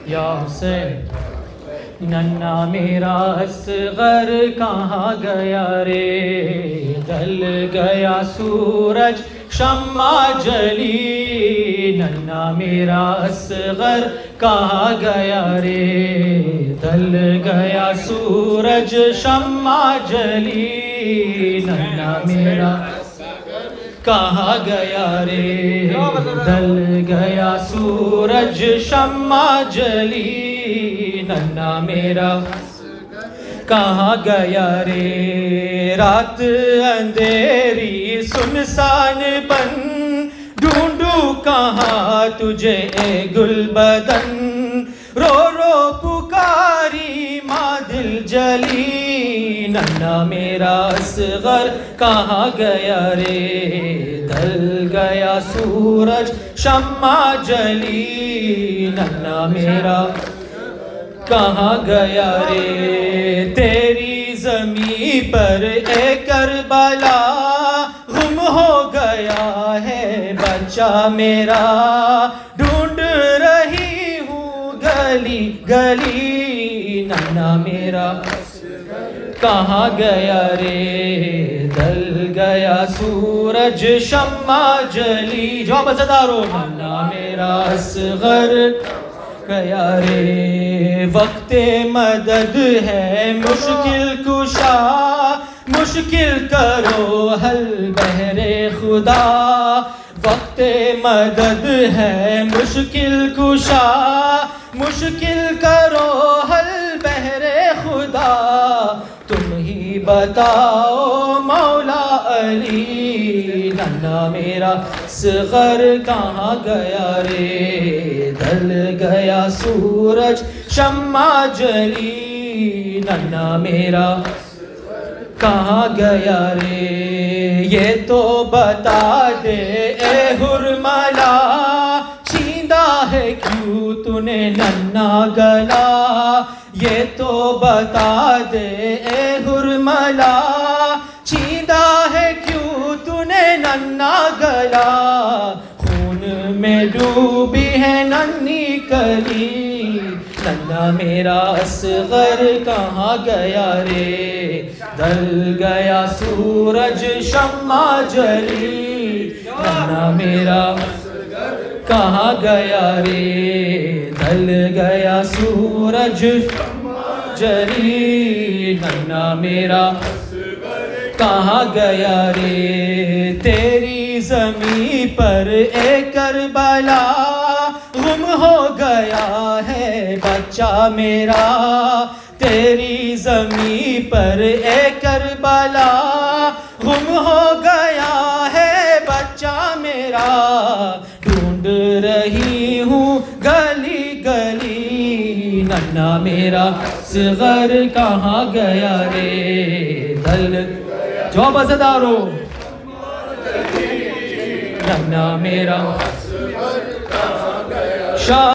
یا حسین ننا میرا اصغر کہاں گیا رے، ڈل گیا سورج شمع جلی، ننا میرا اصغر کہاں گیا رے، ڈل گیا سورج شمع جلی، ننا میرا کہاں گیا رے، ڈل گیا سورج شمع جلی، ننا میرا کہاں گیا رے، رات اندھیری سنسان بن، ڈھونڈوں کہاں تجھے اے گل بدن، رو رو پکاری ماں دل جلی، ننا میرا اصغر کہاں گیا رے، ڈل گیا سورج شمع جلی، ننا میرا کہاں گیا رے، تیری زمین پر اے کربلا غم ہو گیا ہے بچہ میرا، ڈھونڈ رہی ہوں گلی گلی، ننا میرا کہاں گیا رے، ڈل گیا سورج شمع جلی، جواب ازدارو، ننا میرا اصغر گیا رے، وقت مدد ہے مشکل کشا، مشکل کرو حل بہر خدا، وقت مدد ہے مشکل کشا، مشکل کرو حل بہر خدا، تم ہی بتاؤ مولا علی، ننا میرا اصغر کہاں گیا رے، ڈل گیا سورج شمع جلی، ننا میرا کہاں گیا رے، یہ تو بتا دے اے حرملا، چھیندا ہے کیوں تو نے ننا گلا، یہ تو بتا دے اے حرملا، چھیندا ہے کیوں تو نے ننا گلا، خون میں ڈوبی ہے ننھی کلی، ننا میرا اصغر کہاں گیا رے، ڈل گیا سورج شمع جلی، ننا میرا کہاں گیا رے، ڈل گیا سورج جلی، ننا میرا کہاں گیا رے، تیری زمین پر اے کربلا غم ہو گیا ہے بچہ میرا، تیری زمین پر اے کربلا غم ہو گیا ہے بچہ میرا، ڈھونڈ رہی ہوں گلی گلی، ننا میرا اصغر کہاں گیا رے، ڈل جواب ازدارو، ننا میرا